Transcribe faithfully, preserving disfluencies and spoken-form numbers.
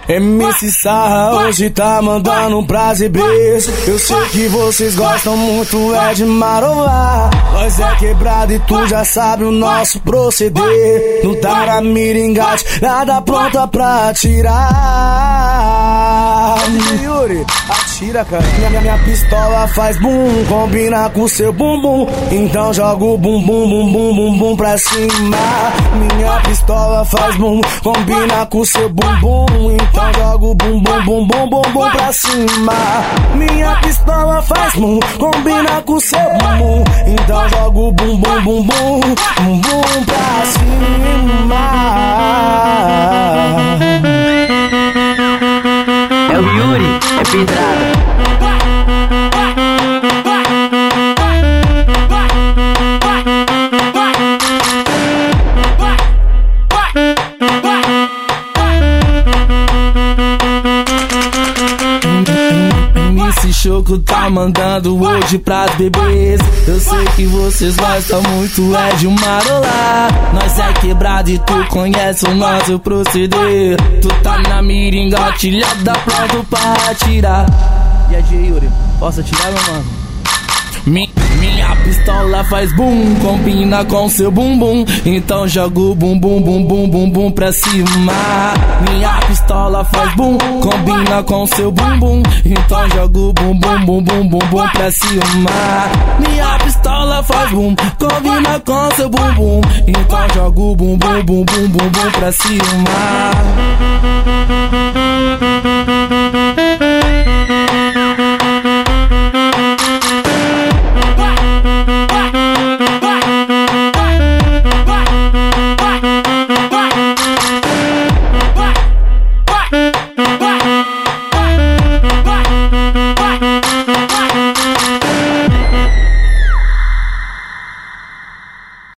M C Sarra hoje tá mandando pras ibês. Eu sei que vocês gostam muito é de marolar. Nós é quebrado e tu já sabe o nosso proceder. Não tá na miringate, nada pronta pra atirar. Yuri, atira, cara. Minha, minha pistola faz bum, combina com seu bumbum. Então joga o bum bum bum bum bum bum pra cima. Minha pistola faz bum, combina com seu bumbum. Então joga o bum bum bum bum bum bum pra cima. Minha pistola faz bum, combina com seu bumbum. Então joga o bum bum bum bum bum bum pra cima. É o Yuri, é pedrada. Esse Choco tá mandando hoje pras bebês. Eu sei que vocês gostam muito é de marolar. Nós é quebrado e tu conhece o nosso proceder. Tu tá na miringa atilhada pronto pra atirar. E aí, Yuri, posso atirar, meu mano? Mi, minha pistola faz bum, combina com seu bumbum. Então joga o bum bum bum bum bum bum pra cima. Minha pistola faz bum, combina com seu bumbum. Então joga o bum bum bum bum bum bum pra cima. Minha pistola faz bum, combina com seu bumbum. Então joga o bum bum bum bum bum bum pra cima.